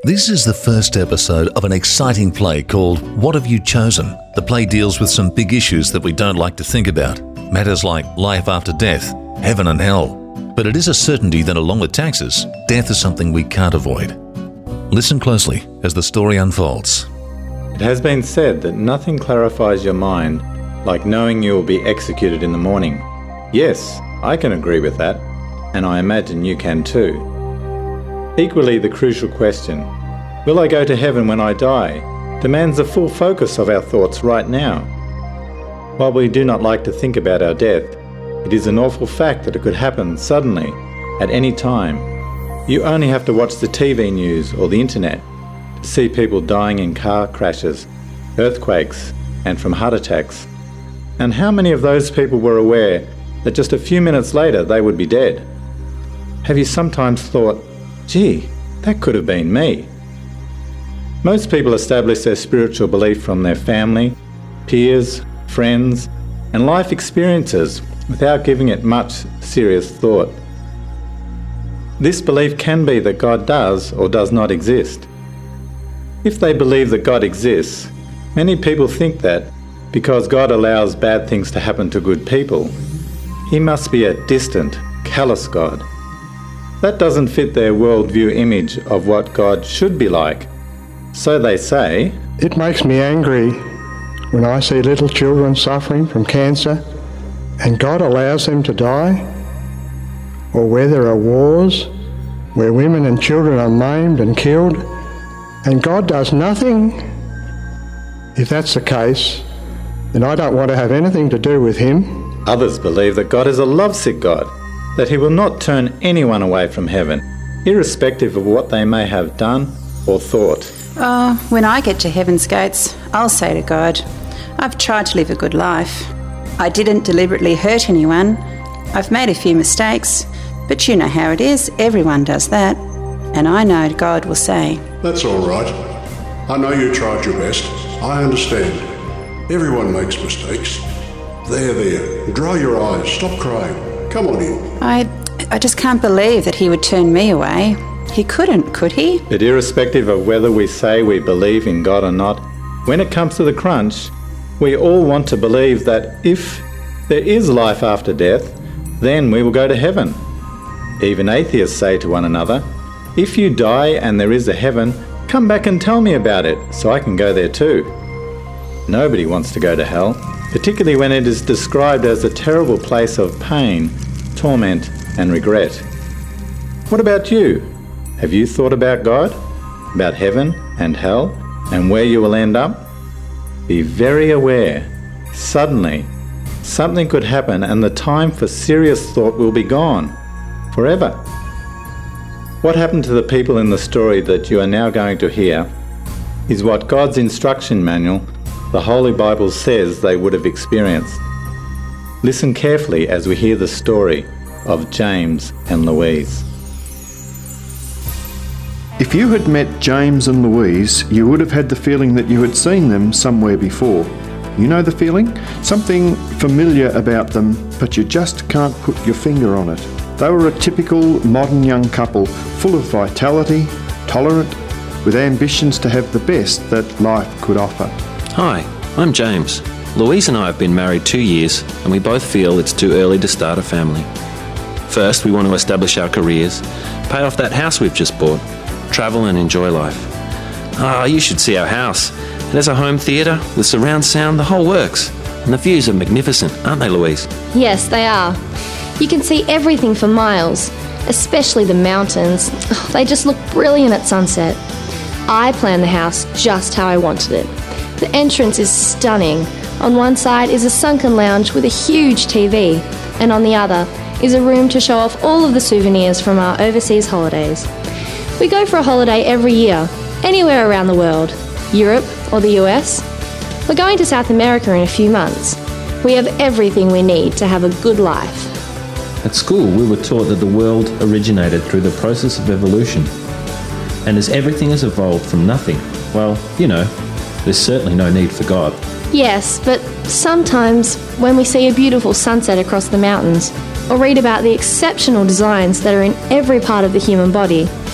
This is the first episode of an exciting play called What Have You Chosen? The play deals with some big issues that we don't like to think about. Matters like life after death, heaven and hell. But it is a certainty that along with taxes, death is something we can't avoid. Listen closely as the story unfolds. It has been said that nothing clarifies your mind like knowing you will be executed in the morning. Yes, I can agree with that, and I imagine you can too. Equally, the crucial question, will I go to heaven when I die, demands the full focus of our thoughts right now. While we do not like to think about our death, it is an awful fact that it could happen suddenly, at any time. You only have to watch the TV news or the internet to see people dying in car crashes, earthquakes, and from heart attacks. And how many of those people were aware that just a few minutes later they would be dead? Have you sometimes thought, gee, that could have been me? Most people establish their spiritual belief from their family, peers, friends, and life experiences without giving it much serious thought. This belief can be that God does or does not exist. If they believe that God exists, many people think that because God allows bad things to happen to good people, He must be a distant, callous God. That doesn't fit their worldview image of what God should be like. So they say, it makes me angry when I see little children suffering from cancer and God allows them to die, or where there are wars, where women and children are maimed and killed, and God does nothing. If that's the case, then I don't want to have anything to do with Him. Others believe that God is a lovesick God, that He will not turn anyone away from heaven, irrespective of what they may have done or thought. When I get to heaven's gates, I'll say to God, I've tried to live a good life. I didn't deliberately hurt anyone. I've made a few mistakes, but you know how it is, everyone does that. And I know God will say, that's all right. I know you tried your best. I understand. Everyone makes mistakes. There. Dry your eyes. Stop crying. Come on in. I just can't believe that He would turn me away. He couldn't, could He? But irrespective of whether we say we believe in God or not, when it comes to the crunch, we all want to believe that if there is life after death, then we will go to heaven. Even atheists say to one another, if you die and there is a heaven, come back and tell me about it so I can go there too. Nobody wants to go to hell, particularly when it is described as a terrible place of pain, torment, and regret. What about you? Have you thought about God, about heaven and hell, and where you will end up? Be very aware. Suddenly, something could happen and the time for serious thought will be gone, forever. What happened to the people in the story that you are now going to hear is what God's instruction manual, the Holy Bible, says they would have experienced. Listen carefully as we hear the story of James and Louise. If you had met James and Louise, you would have had the feeling that you had seen them somewhere before. You know the feeling? Something familiar about them, but you just can't put your finger on it. They were a typical modern young couple, full of vitality, tolerant, with ambitions to have the best that life could offer. Hi, I'm James. Louise and I have been married 2 years, and we both feel it's too early to start a family. First, we want to establish our careers, pay off that house we've just bought, travel and enjoy life. You should see our house. It has a home theatre with surround sound, the whole works. And the views are magnificent, aren't they, Louise? Yes, they are. You can see everything for miles, especially the mountains. They just look brilliant at sunset. I planned the house just how I wanted it. The entrance is stunning. On one side is a sunken lounge with a huge TV, and on the other is a room to show off all of the souvenirs from our overseas holidays. We go for a holiday every year, anywhere around the world, Europe or the US. We're going to South America in a few months. We have everything we need to have a good life. At school, we were taught that the world originated through the process of evolution. And as everything has evolved from nothing, well, there's certainly no need for God. Yes, but sometimes when we see a beautiful sunset across the mountains, or read about the exceptional designs that are in every part of the human body,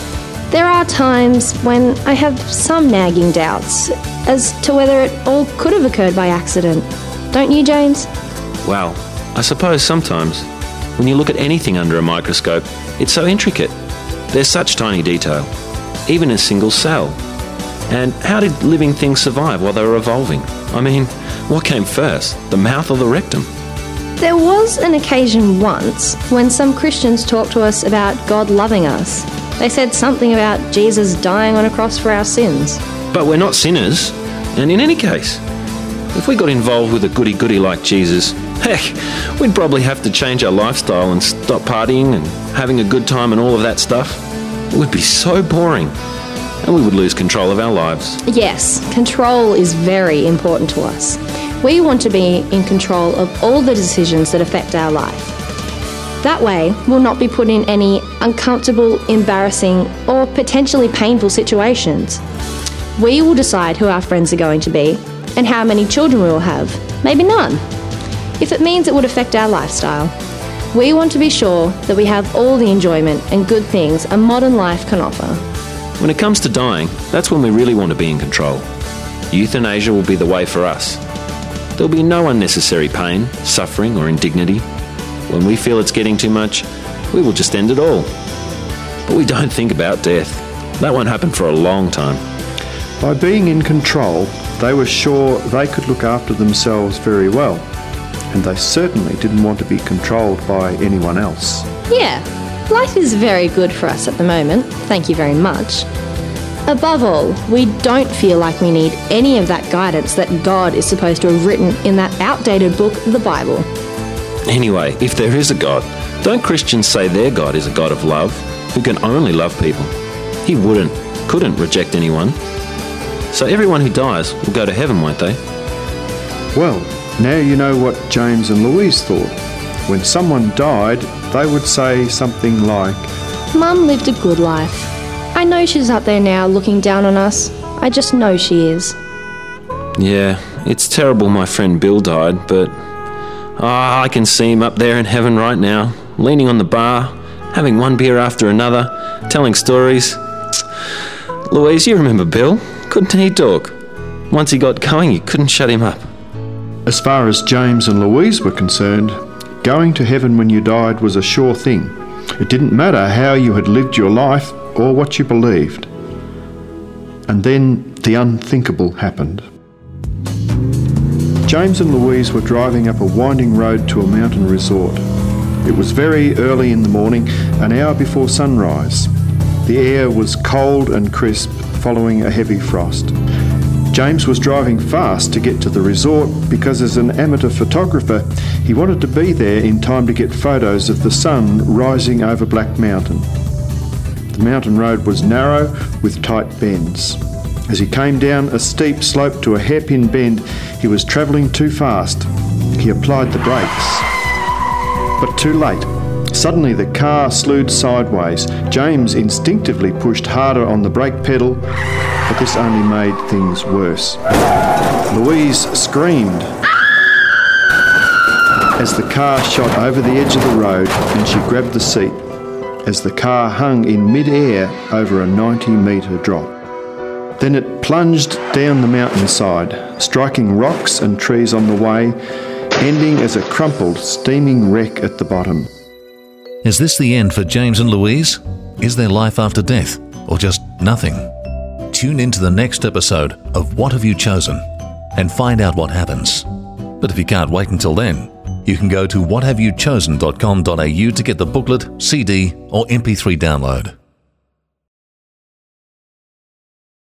There are times when I have some nagging doubts as to whether it all could have occurred by accident. Don't you, James? Well, I suppose sometimes, when you look at anything under a microscope, it's so intricate. There's such tiny detail, even a single cell. And how did living things survive while they were evolving? I mean, what came first, the mouth or the rectum? There was an occasion once when some Christians talked to us about God loving us. They said something about Jesus dying on a cross for our sins. But we're not sinners, and in any case, if we got involved with a goody-goody like Jesus, heck, we'd probably have to change our lifestyle and stop partying and having a good time and all of that stuff. It would be so boring, and we would lose control of our lives. Yes, control is very important to us. We want to be in control of all the decisions that affect our life. That way, we'll not be put in any uncomfortable, embarrassing, or potentially painful situations. We will decide who our friends are going to be and how many children we will have. Maybe none. If it means it would affect our lifestyle, we want to be sure that we have all the enjoyment and good things a modern life can offer. When it comes to dying, that's when we really want to be in control. Euthanasia will be the way for us. There'll be no unnecessary pain, suffering, or indignity. When we feel it's getting too much, we will just end it all. But we don't think about death. That won't happen for a long time. By being in control, they were sure they could look after themselves very well, and they certainly didn't want to be controlled by anyone else. Yeah, life is very good for us at the moment, thank you very much. Above all, we don't feel like we need any of that guidance that God is supposed to have written in that outdated book, the Bible. Anyway, if there is a God, don't Christians say their God is a God of love, who can only love people? He couldn't reject anyone. So everyone who dies will go to heaven, won't they? Well, now you know what James and Louise thought. When someone died, they would say something like, Mum lived a good life. I know she's up there now looking down on us. I just know she is. Yeah, it's terrible my friend Bill died, but I can see him up there in heaven right now, leaning on the bar, having one beer after another, telling stories. Louise, you remember Bill? Couldn't he talk? Once he got going, you couldn't shut him up. As far as James and Louise were concerned, going to heaven when you died was a sure thing. It didn't matter how you had lived your life or what you believed. And then the unthinkable happened. James and Louise were driving up a winding road to a mountain resort. It was very early in the morning, an hour before sunrise. The air was cold and crisp, following a heavy frost. James was driving fast to get to the resort because as an amateur photographer, he wanted to be there in time to get photos of the sun rising over Black Mountain. The mountain road was narrow with tight bends. As he came down a steep slope to a hairpin bend, he was travelling too fast. He applied the brakes, but too late. Suddenly the car slewed sideways. James instinctively pushed harder on the brake pedal, but this only made things worse. Louise screamed as the car shot over the edge of the road, and she grabbed the seat as the car hung in mid-air over a 90-metre drop. Then it plunged down the mountainside, striking rocks and trees on the way, ending as a crumpled, steaming wreck at the bottom. Is this the end for James and Louise? Is there life after death, or just nothing? Tune into the next episode of What Have You Chosen and find out what happens. But if you can't wait until then, you can go to whathaveyouchosen.com.au to get the booklet, CD or MP3 download.